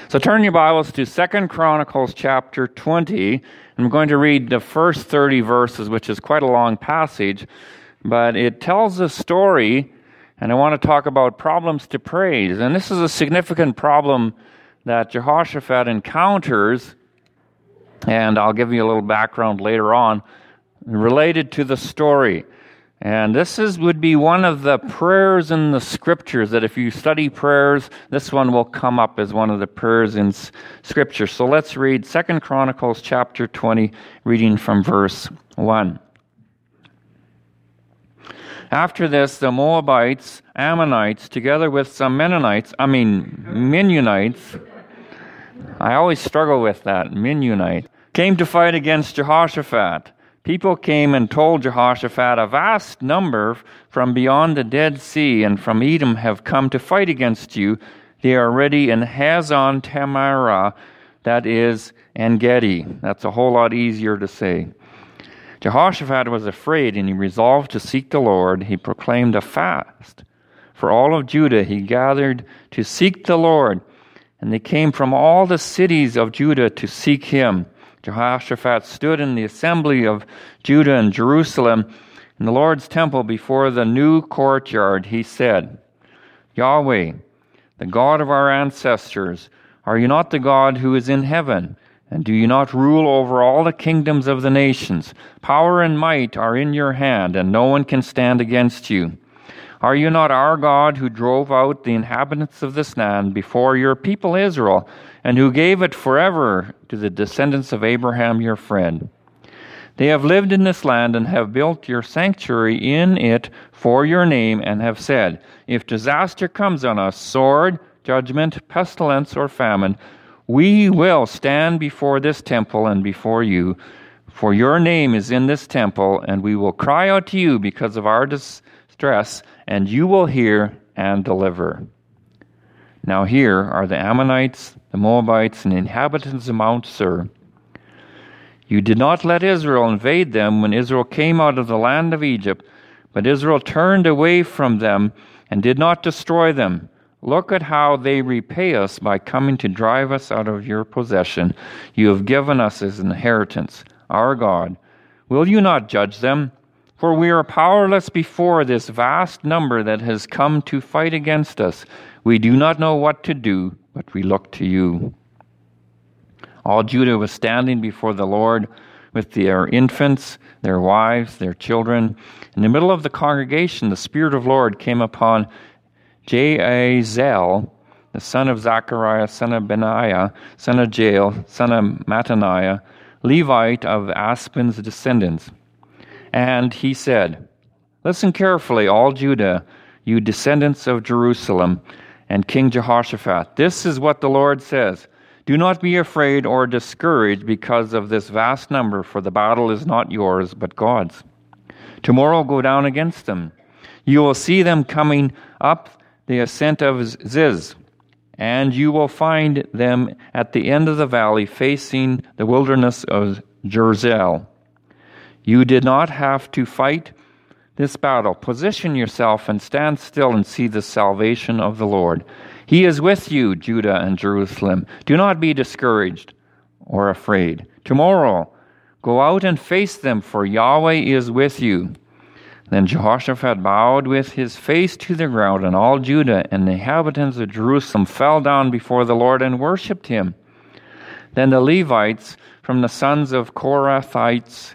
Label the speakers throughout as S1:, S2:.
S1: So turn your Bibles to 2 Chronicles chapter 20, and I'm going to read the first 30 verses, which is quite a long passage, but it tells a story, and I want to talk about problems to praise. And this is a significant problem that Jehoshaphat encounters, and I'll give you a little background later on, related to the story. And this would be one of the prayers in the Scriptures, that if you study prayers, this one will come up as one of the prayers in Scripture. So let's read 2 Chronicles chapter 20, reading from verse 1. After this, the Moabites, Ammonites, together with some Mennonites, Mennonites, I always struggle with that, Mennonite, came to fight against Jehoshaphat. People came and told Jehoshaphat, a vast number from beyond the Dead Sea and from Edom have come to fight against you. They are ready in Hazon Tamara, that is En-Gedi. That's a whole lot easier to say. Jehoshaphat was afraid, and he resolved to seek the Lord. He proclaimed a fast. For all of Judah he gathered to seek the Lord, and they came from all the cities of Judah to seek him. Jehoshaphat stood in the assembly of Judah and Jerusalem in the Lord's temple before the new courtyard. He said, Yahweh, the God of our ancestors, are you not the God who is in heaven? And do you not rule over all the kingdoms of the nations? Power and might are in your hand, and no one can stand against you. Are you not our God who drove out the inhabitants of this land before your people Israel, and who gave it forever to the descendants of Abraham your friend? They have lived in this land and have built your sanctuary in it for your name, and have said, if disaster comes on us, sword, judgment, pestilence, or famine, we will stand before this temple and before you, for your name is in this temple, and we will cry out to you because of our distress, and you will hear and deliver. Now here are the Ammonites, the Moabites, and the inhabitants of Mount Seir. You did not let Israel invade them when Israel came out of the land of Egypt, but Israel turned away from them and did not destroy them. Look at how they repay us by coming to drive us out of your possession. You have given us as inheritance, our God. Will you not judge them? For we are powerless before this vast number that has come to fight against us. We do not know what to do, but we look to you. All Judah was standing before the Lord with their infants, their wives, their children. In the middle of the congregation, the Spirit of the Lord came upon Jahaziel, the son of Zechariah, son of Benaiah, son of Jael, son of Mattaniah, Levite of Aspen's descendants. And he said, listen carefully, all Judah, you descendants of Jerusalem, and King Jehoshaphat. This is what the Lord says. Do not be afraid or discouraged because of this vast number, for the battle is not yours, but God's. Tomorrow go down against them. You will see them coming up the ascent of Ziz, and you will find them at the end of the valley facing the wilderness of Jezreel. You did not have to fight this battle. Position yourself and stand still and see the salvation of the Lord. He is with you, Judah and Jerusalem. Do not be discouraged or afraid. Tomorrow, go out and face them, for Yahweh is with you. Then Jehoshaphat bowed with his face to the ground, and all Judah and the inhabitants of Jerusalem fell down before the Lord and worshipped him. Then the Levites from the sons of Korathites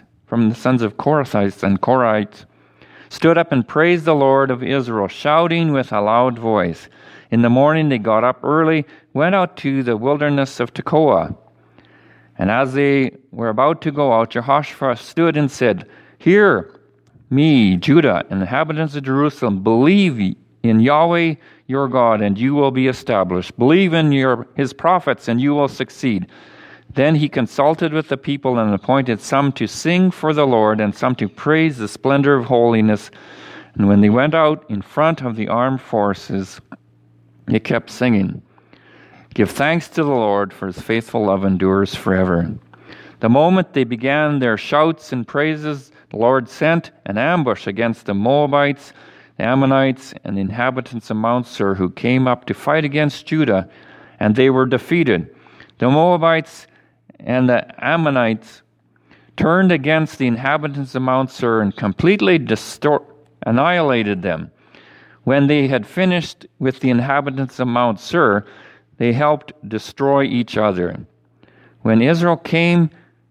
S1: and Korites stood up and praised the Lord of Israel, shouting with a loud voice. In the morning they got up early, went out to the wilderness of Tekoa. And as they were about to go out, Jehoshaphat stood and said, Hear me, Judah, and the inhabitants of Jerusalem, believe in Yahweh your God, and you will be established. Believe in his prophets, and you will succeed. Then he consulted with the people and appointed some to sing for the Lord and some to praise the splendor of holiness. And when they went out in front of the armed forces, they kept singing, Give thanks to the Lord, for his faithful love endures forever. The moment they began their shouts and praises, the Lord sent an ambush against the Moabites, the Ammonites, and the inhabitants of Mount Seir, who came up to fight against Judah and they were defeated. The Moabites and the Ammonites turned against the inhabitants of Mount Seir and completely annihilated them. When they had finished with the inhabitants of Mount Seir, they helped destroy each other. When Judah came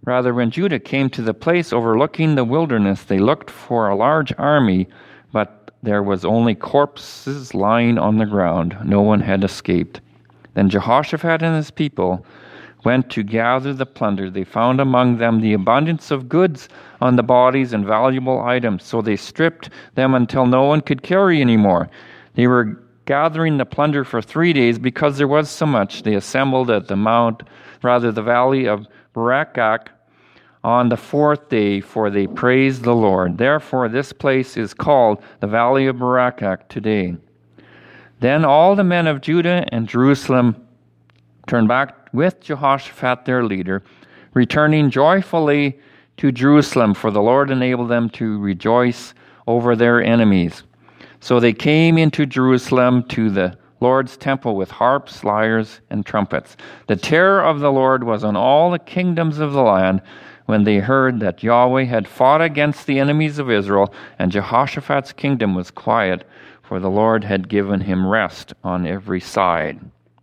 S1: to the place overlooking the wilderness, they looked for a large army, but there was only corpses lying on the ground. No one had escaped. Then Jehoshaphat and his people went to gather the plunder. They found among them the abundance of goods on the bodies and valuable items, so they stripped them until no one could carry any more. They were gathering the plunder for 3 days because there was so much. They assembled at the valley of Barakach on the 4th day, for they praised the Lord. Therefore this place is called the Valley of Barakach today. Then all the men of Judah and Jerusalem turned back with Jehoshaphat their leader, returning joyfully to Jerusalem, for the Lord enabled them to rejoice over their enemies. So they came into Jerusalem to the Lord's temple with harps, lyres, and trumpets. The terror of the Lord was on all the kingdoms of the land when they heard that Yahweh had fought against the enemies of Israel, and Jehoshaphat's kingdom was quiet, for the Lord had given him rest on every side.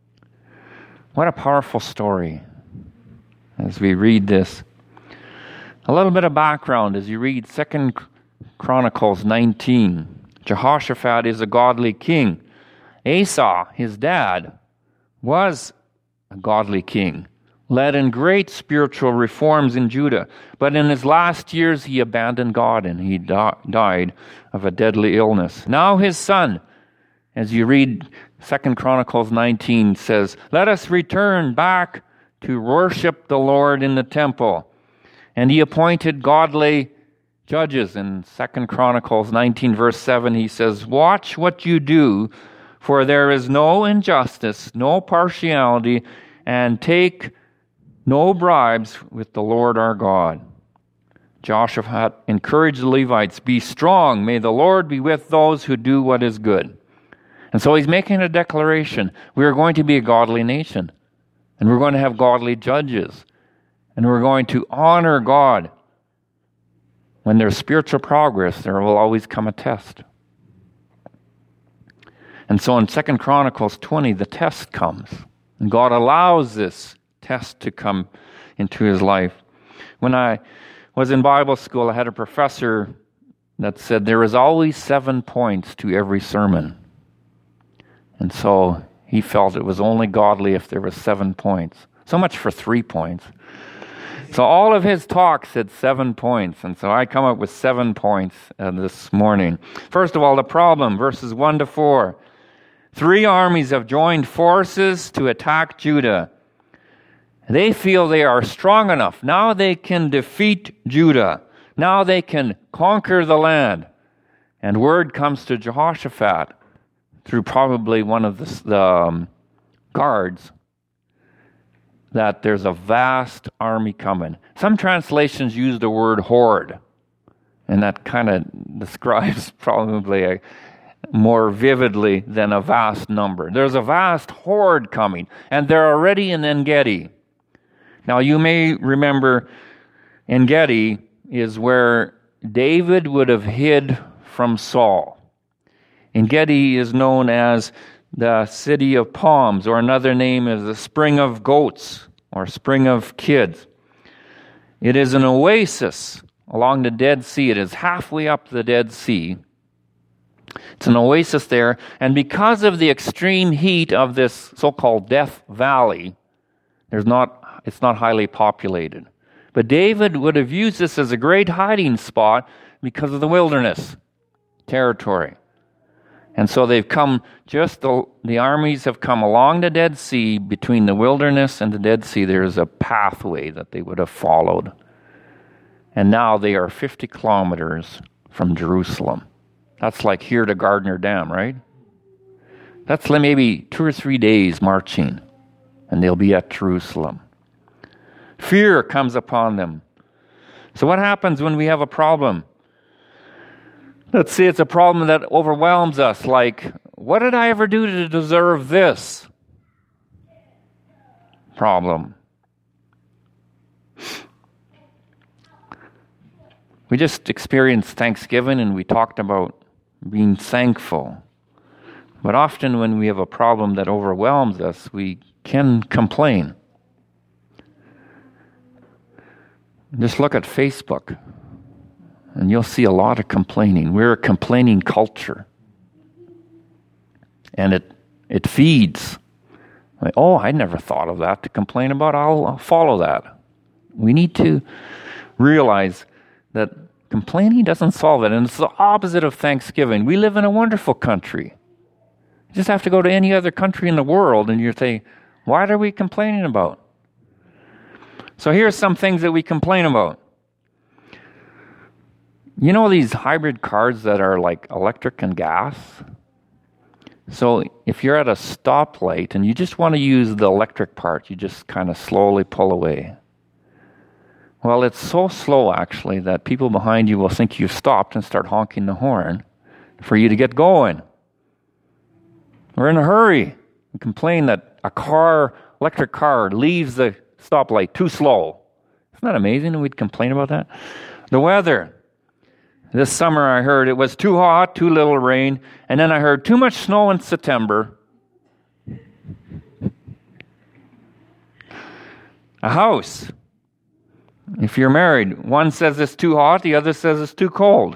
S1: What a powerful story as we read this. A little bit of background as you read 2 Chronicles 19. Jehoshaphat is a godly king. Asa, his dad, was a godly king, led in great spiritual reforms in Judah. But in his last years, he abandoned God and he died of a deadly illness. Now his son, as you read 2 Chronicles 19, says, "Let us return back to worship the Lord in the temple." And he appointed godly judges. In 2 Chronicles 19, verse 7, he says, "Watch what you do, for there is no injustice, no partiality, and take no bribes with the Lord our God." Jehoshaphat encouraged the Levites, "Be strong, may the Lord be with those who do what is good." And so he's making a declaration. We are going to be a godly nation, and we're going to have godly judges, and we're going to honor God. When there's spiritual progress, there will always come a test. And so in 2 Chronicles 20, the test comes. And God allows this test to come into his life. When I was in Bible school, I had a professor that said there is always 7 points to every sermon. And so he felt it was only godly if there was 7 points. So much for 3 points. So all of his talks had 7 points. And so I come up with 7 points this morning. First of all, the problem, verses 1 to 4. 3 armies have joined forces to attack Judah. They feel they are strong enough. Now they can defeat Judah. Now they can conquer the land. And word comes to Jehoshaphat through probably one of the guards that there's a vast army coming. Some translations use the word horde, and that kind of describes probably more vividly than a vast number. There's a vast horde coming, and they're already in En-Gedi. Now you may remember En-Gedi is where David would have hid from Saul. En-Gedi is known as the city of palms, or another name is the spring of goats, or spring of kids. It is an oasis along the Dead Sea. It is halfway up the Dead Sea. It's an oasis there, and because of the extreme heat of this so-called Death Valley, it's not highly populated. But David would have used this as a great hiding spot because of the wilderness territory. And so they've come, the armies have come along the Dead Sea. Between the wilderness and the Dead Sea, there's a pathway that they would have followed. And now they are 50 kilometers from Jerusalem. That's like here to Gardner Dam, right? That's maybe 2 or 3 days marching, and they'll be at Jerusalem. Fear comes upon them. So what happens when we have a problem? Let's say it's a problem that overwhelms us, like, what did I ever do to deserve this? problem. We just experienced Thanksgiving and we talked about being thankful. But often when we have a problem that overwhelms us, we can complain. Just look at Facebook, and you'll see a lot of complaining. We're a complaining culture. And it feeds. Like, oh, I never thought of that to complain about. I'll follow that. We need to realize that complaining doesn't solve it. And it's the opposite of Thanksgiving. We live in a wonderful country. You just have to go to any other country in the world and you say, what are we complaining about? So here's some things that we complain about. You know these hybrid cars that are like electric and gas? So if you're at a stoplight and you just want to use the electric part, you just kind of slowly pull away. Well, it's so slow actually that people behind you will think you've stopped and start honking the horn for you to get going. We're in a hurry. We complain that electric car leaves the stoplight too slow. Isn't that amazing that we'd complain about that? The weather. This summer I heard it was too hot, too little rain, and then I heard too much snow in September. A house. If you're married, one says it's too hot, the other says it's too cold.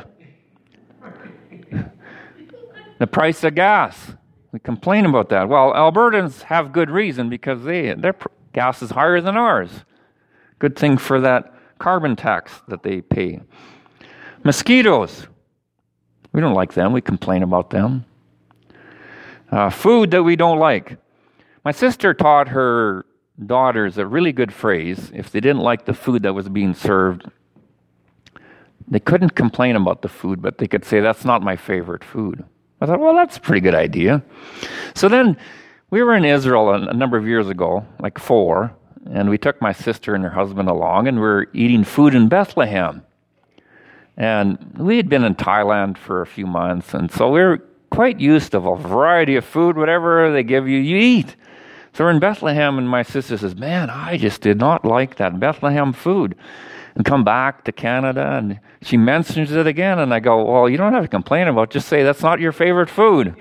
S1: The price of gas. We complain about that. Well, Albertans have good reason because their gas is higher than ours. Good thing for that carbon tax that they pay. Mosquitoes. We don't like them. We complain about them. Food that we don't like. My sister taught her daughters a really good phrase. If they didn't like the food that was being served, they couldn't complain about the food, but they could say, that's not my favorite food. I thought, well, that's a pretty good idea. So then we were in Israel a number of years ago, like 4, and we took my sister and her husband along, and we were eating food in Bethlehem. And we had been in Thailand for a few months, and so we were quite used to a variety of food. Whatever they give you, you eat. So we're in Bethlehem, and my sister says, man, I just did not like that Bethlehem food. And come back to Canada, and she mentions it again, and I go, well, you don't have to complain about it. Just say that's not your favorite food.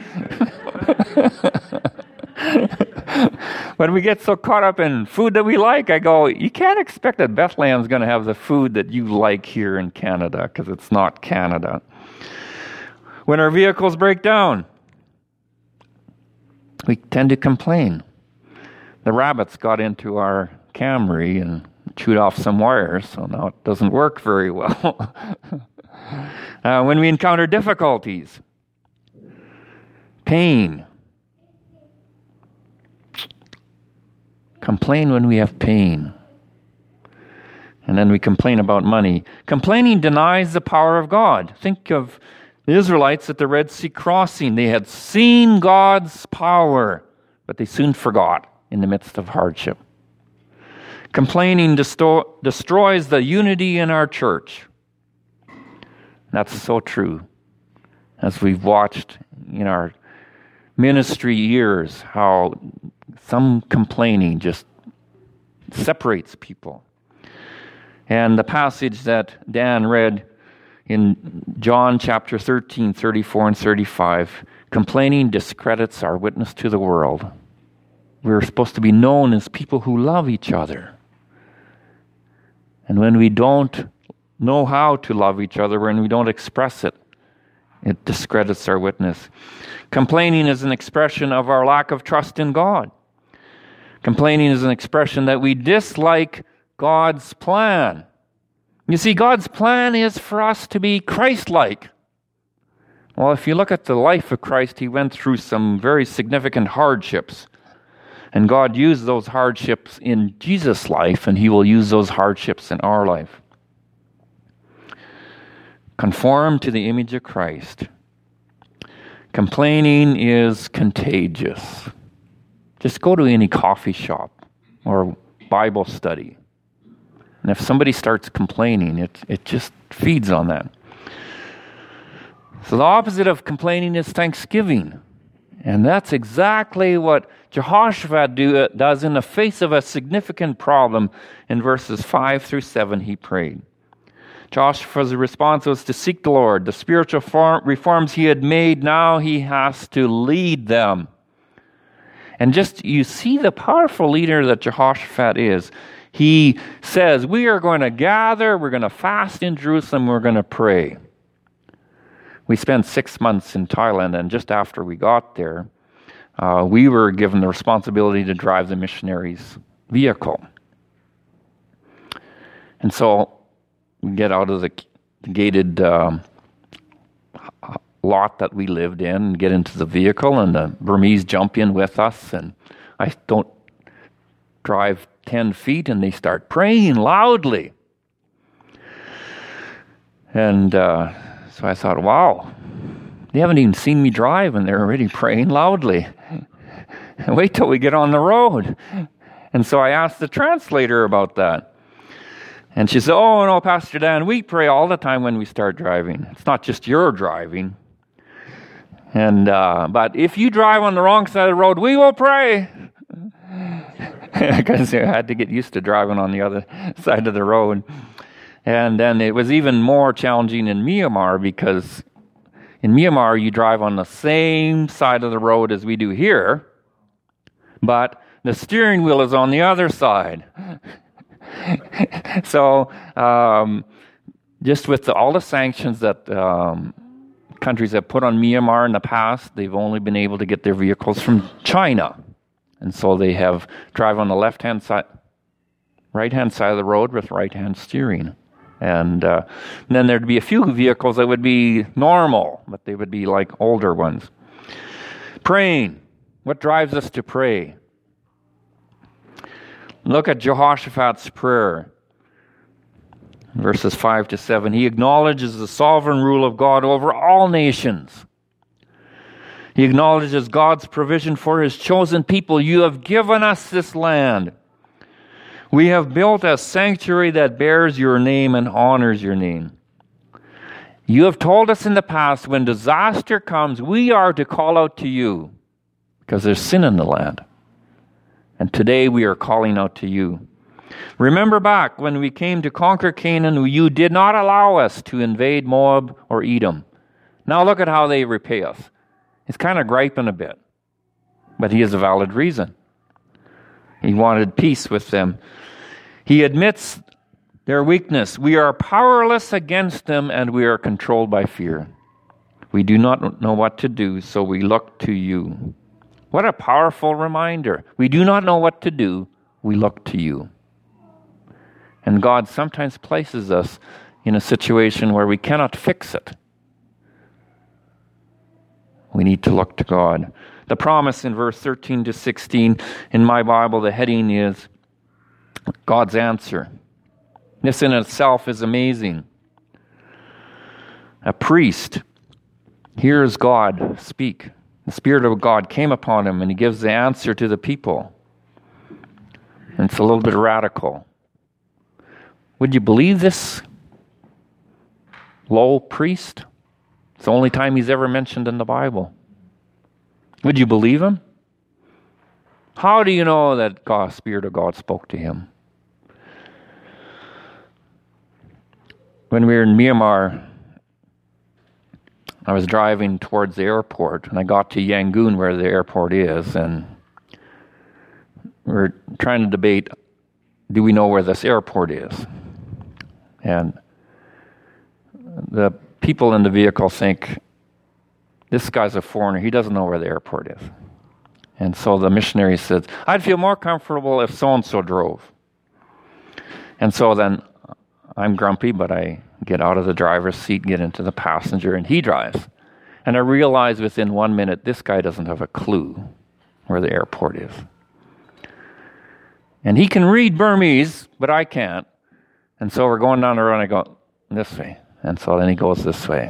S1: When we get so caught up in food that we like, I go, you can't expect that Bethlehem's going to have the food that you like here in Canada, because it's not Canada. When our vehicles break down, we tend to complain. The rabbits got into our Camry and chewed off some wires, so now it doesn't work very well. When we encounter difficulties, pain, complain when we have pain. And then we complain about money. Complaining denies the power of God. Think of the Israelites at the Red Sea crossing. They had seen God's power, but they soon forgot in the midst of hardship. Complaining destroys the unity in our church. That's so true. As we've watched in our ministry years, how some complaining just separates people. And the passage that Dan read in John chapter 13, 34 and 35, complaining discredits our witness to the world. We're supposed to be known as people who love each other. And when we don't know how to love each other, when we don't express it, it discredits our witness. Complaining is an expression of our lack of trust in God. Complaining is an expression that we dislike God's plan. You see, God's plan is for us to be Christ-like. Well, if you look at the life of Christ, he went through some very significant hardships. And God used those hardships in Jesus' life, and he will use those hardships in our life. Conform to the image of Christ. Complaining is contagious. Just go to any coffee shop or Bible study. And if somebody starts complaining, it just feeds on that. So the opposite of complaining is thanksgiving. And that's exactly what Jehoshaphat does in the face of a significant problem. In verses 5 through 7, he prayed. Joshua's response was to seek the Lord. The spiritual reforms he had made, now he has to lead them. And just, you see the powerful leader that Jehoshaphat is. He says, we are going to gather, we're going to fast in Jerusalem, we're going to pray. We spent 6 months in Thailand, and just after we got there, we were given the responsibility to drive the missionaries' vehicle. And so we get out of the gated lot that we lived in and get into the vehicle, and the Burmese jump in with us, and I don't drive 10 feet, and they start praying loudly. And so I thought, wow, they haven't even seen me drive, and they're already praying loudly. Wait till we get on the road. And so I asked the translator about that. And she said, oh, no, Pastor Dan, we pray all the time when we start driving. It's not just your driving. And but if you drive on the wrong side of the road, we will pray. Because I had to get used to driving on the other side of the road. And then it was even more challenging in Myanmar, because in Myanmar you drive on the same side of the road as we do here, but the steering wheel is on the other side. So just with all the sanctions that countries have put on Myanmar in the past, they've only been able to get their vehicles from China. And so they have drive on the right-hand side of the road with right-hand steering. And then there'd be a few vehicles that would be normal, but they would be like older ones. Praying. What drives us to pray? Look at Jehoshaphat's prayer. Verses 5 to 7. He acknowledges the sovereign rule of God over all nations. He acknowledges God's provision for his chosen people. You have given us this land. We have built a sanctuary that bears your name and honors your name. You have told us in the past, when disaster comes, we are to call out to you, because there's sin in the land. And today we are calling out to you. Remember back when we came to conquer Canaan, you did not allow us to invade Moab or Edom. Now look at how they repay us. He's kind of griping a bit, but he has a valid reason. He wanted peace with them. He admits their weakness. We are powerless against them, and we are controlled by fear. We do not know what to do, so we look to you. What a powerful reminder. We do not know what to do, we look to you. And God sometimes places us in a situation where we cannot fix it. We need to look to God. The promise in verse 13 to 16, in my Bible, the heading is God's answer. This in itself is amazing. A priest hears God speak. The Spirit of God came upon him, and he gives the answer to the people. And it's a little bit radical. Would you believe this low priest? It's the only time he's ever mentioned in the Bible. Would you believe him? How do you know that the Spirit of God spoke to him? When we were in Myanmar, I was driving towards the airport, and I got to Yangon, where the airport is, and we were trying to debate, do we know where this airport is? And the people in the vehicle think, this guy's a foreigner, he doesn't know where the airport is. And so the missionary says, I'd feel more comfortable if so-and-so drove. And so then I'm grumpy, but I get out of the driver's seat, get into the passenger, and he drives. And I realize within 1 minute, this guy doesn't have a clue where the airport is. And he can read Burmese, but I can't. And so we're going down the road, and I go, this way. And so then he goes this way.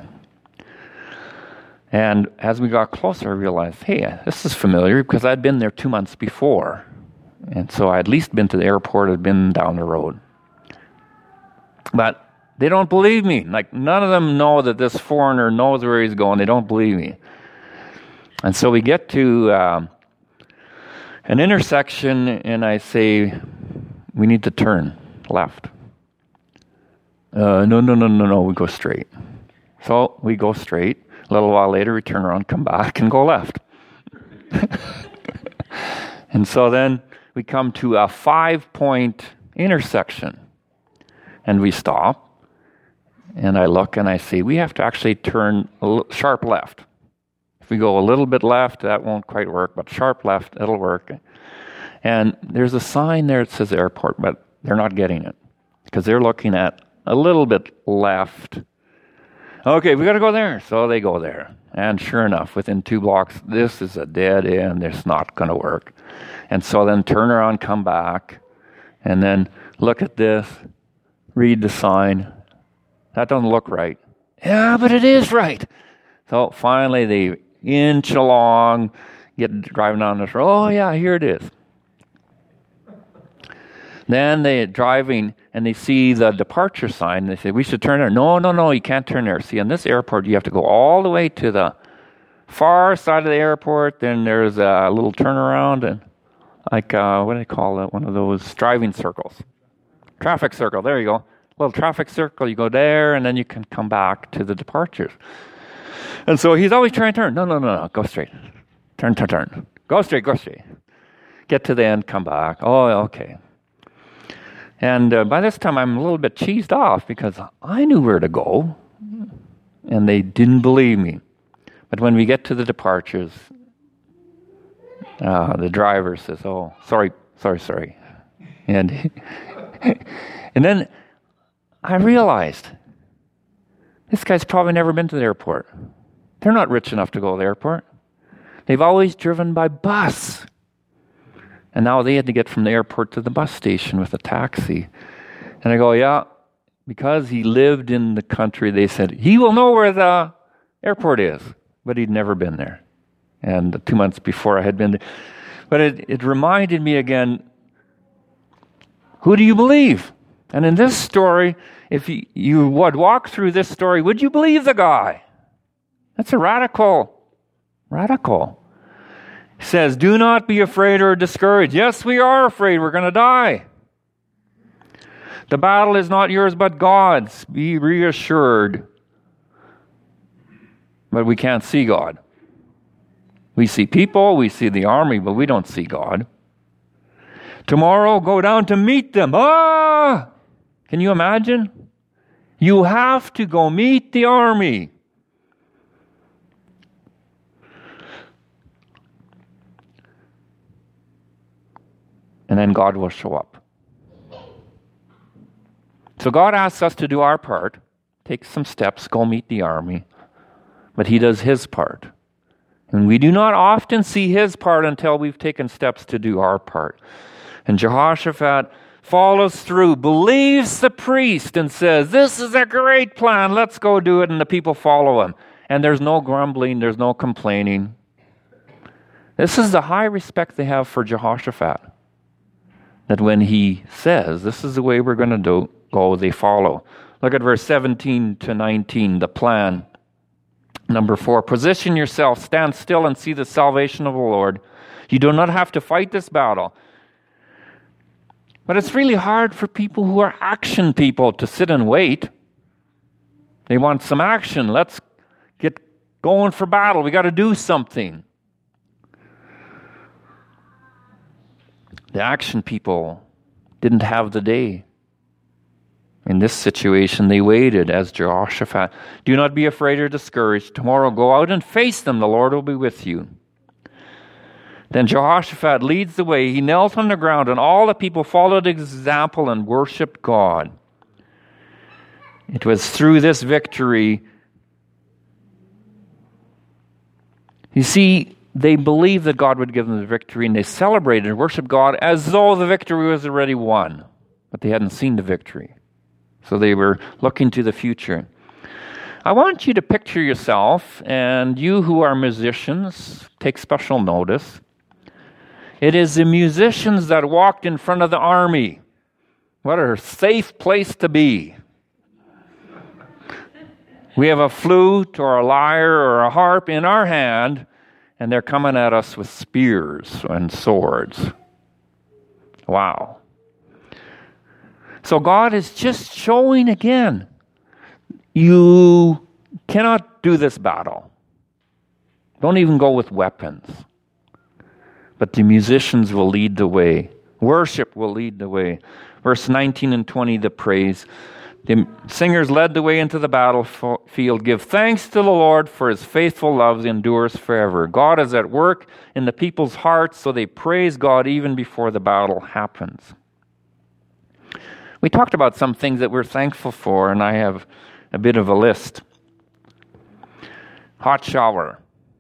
S1: And as we got closer, I realized, hey, this is familiar, because I'd been there 2 months before. And so I had at least been to the airport, I'd been down the road. But they don't believe me. Like, none of them know that this foreigner knows where he's going. They don't believe me. And so we get to an intersection, and I say, we need to turn left. No, we go straight. So we go straight. A little while later, we turn around, come back, and go left. And so then we come to a 5-point intersection, and we stop. And I look and I see we have to actually turn sharp left. If we go a little bit left, that won't quite work, but sharp left, it'll work. And there's a sign there that says airport, but they're not getting it because they're looking at a little bit left. Okay, we got to go there. So they go there. And sure enough, within 2 blocks, this is a dead end. It's not going to work. And so then turn around, come back, and then look at this, read the sign. That doesn't look right. Yeah, but it is right. So finally they inch along, get driving down this road. Oh, yeah, here it is. Then they're driving and they see the departure sign. They say, we should turn there. No, you can't turn there. See, in this airport, you have to go all the way to the far side of the airport. Then there's a little turnaround and what do they call it? One of those driving circles. Traffic circle. There you go. Little traffic circle. You go there and then you can come back to the departures. And so he's always trying to turn. No. Go straight. Turn. Go straight. Get to the end, come back. Oh, okay. And by this time, I'm a little bit cheesed off because I knew where to go, and they didn't believe me. But when we get to the departures, the driver says, "Oh, sorry," and and then I realized this guy's probably never been to the airport. They're not rich enough to go to the airport. They've always driven by bus. And now they had to get from the airport to the bus station with a taxi. And I go, yeah, because he lived in the country, they said, he will know where the airport is. But he'd never been there. And 2 months before I had been there. But it reminded me again, who do you believe? And in this story, if you would walk through this story, would you believe the guy? That's a radical. He says, do not be afraid or discouraged. Yes, we are afraid. We're going to die. The battle is not yours, but God's. Be reassured. But we can't see God. We see people, we see the army, but we don't see God. Tomorrow, go down to meet them. Can you imagine? You have to go meet the army. And then God will show up. So God asks us to do our part, take some steps, go meet the army. But He does His part. And we do not often see His part until we've taken steps to do our part. And Jehoshaphat follows through, believes the priest, and says, this is a great plan, let's go do it. And the people follow him. And there's no grumbling, there's no complaining. This is the high respect they have for Jehoshaphat. That when he says, this is the way we're going to go, they follow. Look at verse 17 to 19, the plan. Number 4, position yourself, stand still and see the salvation of the Lord. You do not have to fight this battle. But it's really hard for people who are action people to sit and wait. They want some action. Let's get going for battle. We got to do something. The action people didn't have the day. In this situation, they waited as Jehoshaphat. Do not be afraid or discouraged. Tomorrow go out and face them. The Lord will be with you. Then Jehoshaphat leads the way. He knelt on the ground, and all the people followed his example and worshiped God. It was through this victory. You see, they believed that God would give them the victory, and they celebrated and worshiped God as though the victory was already won. But they hadn't seen the victory. So they were looking to the future. I want you to picture yourself, and you who are musicians, take special notice. It is the musicians that walked in front of the army. What a safe place to be. We have a flute or a lyre or a harp in our hand, and they're coming at us with spears and swords. Wow. So God is just showing again, you cannot do this battle. Don't even go with weapons. But the musicians will lead the way. Worship will lead the way. Verse 19 and 20, the praise. The singers led the way into the battlefield. Give thanks to the Lord, for his faithful love endures forever. God is at work in the people's hearts, so they praise God even before the battle happens. We talked about some things that we're thankful for, and I have a bit of a list. Hot shower.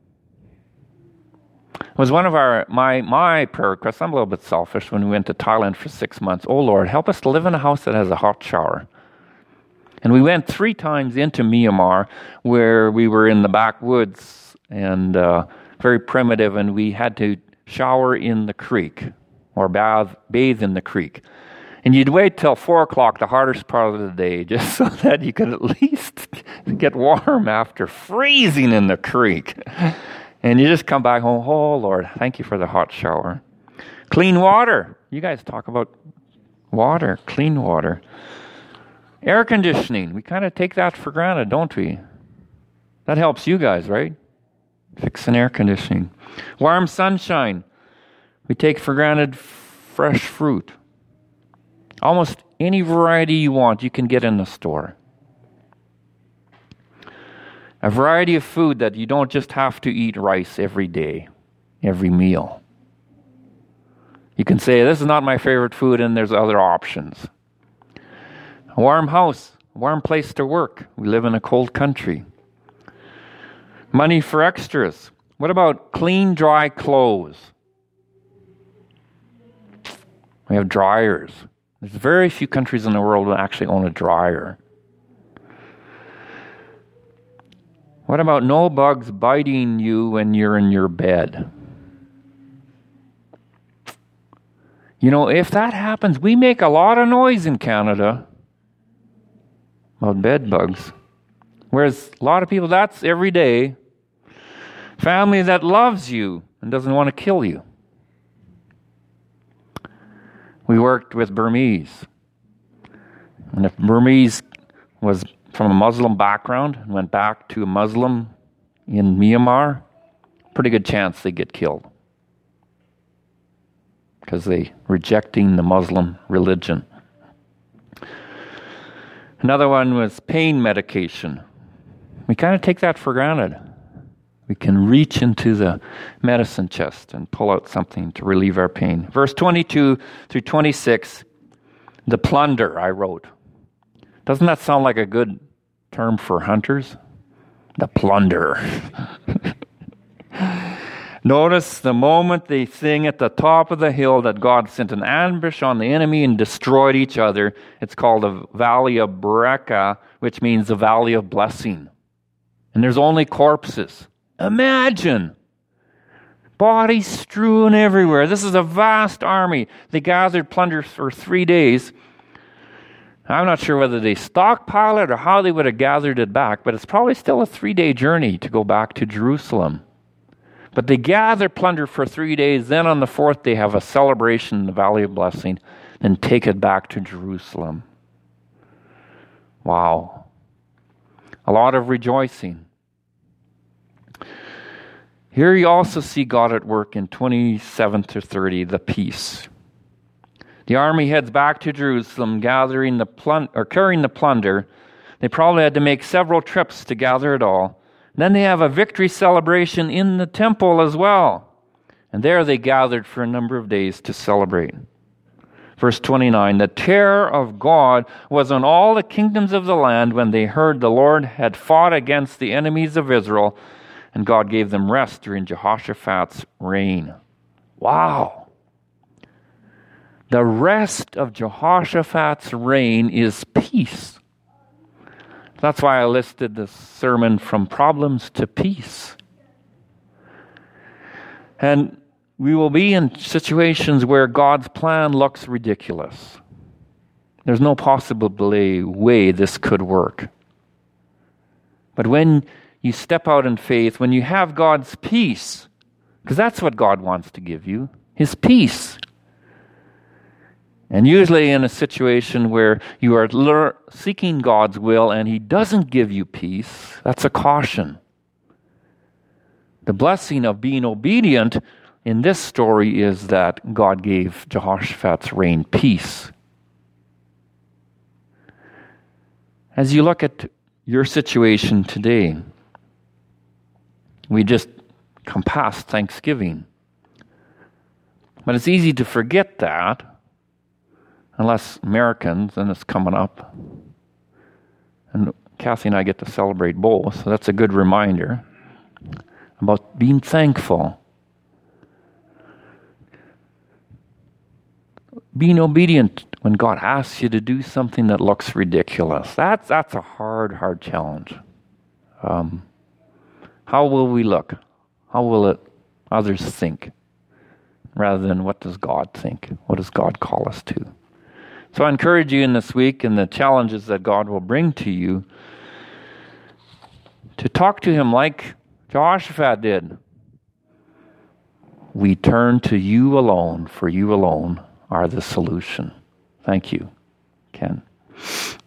S1: It was one of my prayer requests. I'm a little bit selfish when we went to Thailand for 6 months. Oh Lord, help us to live in a house that has a hot shower. And we went 3 times into Myanmar, where we were in the backwoods and very primitive, and we had to shower in the creek or bathe in the creek. And you'd wait till 4 o'clock, the hardest part of the day, just so that you could at least get warm after freezing in the creek. And you just come back home, oh Lord, thank you for the hot shower. Clean water. You guys talk about water, clean water. Air conditioning. We kind of take that for granted, don't we? That helps you guys, right? Fixing air conditioning. Warm sunshine. We take for granted fresh fruit. Almost any variety you want, you can get in the store. A variety of food that you don't just have to eat rice every day, every meal. You can say, this is not my favorite food, and there's other options. A warm house, a warm place to work. We live in a cold country. Money for extras. What about clean, dry clothes? We have dryers. There's very few countries in the world that actually own a dryer. What about no bugs biting you when you're in your bed? You know, if that happens, we make a lot of noise in Canada about bed bugs. Whereas a lot of people, that's every day. Family that loves you and doesn't want to kill you. We worked with Burmese. And if Burmese was from a Muslim background and went back to a Muslim in Myanmar, pretty good chance they get killed. Because they rejecting the Muslim religion. Another one was pain medication. We kind of take that for granted. We can reach into the medicine chest and pull out something to relieve our pain. Verse 22 through 26, the plunder, I wrote. Doesn't that sound like a good term for hunters? The plunder. Notice the moment they sing at the top of the hill that God sent an ambush on the enemy and destroyed each other. It's called the Valley of Beraka, which means the Valley of Blessing. And there's only corpses. Imagine! Bodies strewn everywhere. This is a vast army. They gathered plunder for 3 days. I'm not sure whether they stockpiled it or how they would have gathered it back, but it's probably still a 3-day journey to go back to Jerusalem. But they gather plunder for 3 days, then on the 4th they have a celebration in the Valley of Blessing, then take it back to Jerusalem. Wow. A lot of rejoicing. Here you also see God at work in 27 to 30, the peace. The army heads back to Jerusalem, carrying the plunder. They probably had to make several trips to gather it all. Then they have a victory celebration in the temple as well. And there they gathered for a number of days to celebrate. Verse 29, the terror of God was on all the kingdoms of the land when they heard the Lord had fought against the enemies of Israel, and God gave them rest during Jehoshaphat's reign. Wow. The rest of Jehoshaphat's reign is peace. That's why I listed this sermon from problems to peace. And we will be in situations where God's plan looks ridiculous. There's no possible way this could work. But when you step out in faith, when you have God's peace, Because that's what God wants to give you, His peace. And usually in a situation where you are seeking God's will and He doesn't give you peace, that's a caution. The blessing of being obedient in this story is that God gave Jehoshaphat's reign peace. As you look at your situation today, we just come past Thanksgiving. But it's easy to forget that, unless Americans, and it's coming up. And Kathy and I get to celebrate both, so that's a good reminder about being thankful. Being obedient when God asks you to do something that looks ridiculous. That's a hard challenge. How will we look? How will others think? Rather than what does God think? What does God call us to? So I encourage you in this week and the challenges that God will bring to you to talk to Him like Jehoshaphat did. We turn to you alone, for you alone are the solution. Thank you, Ken.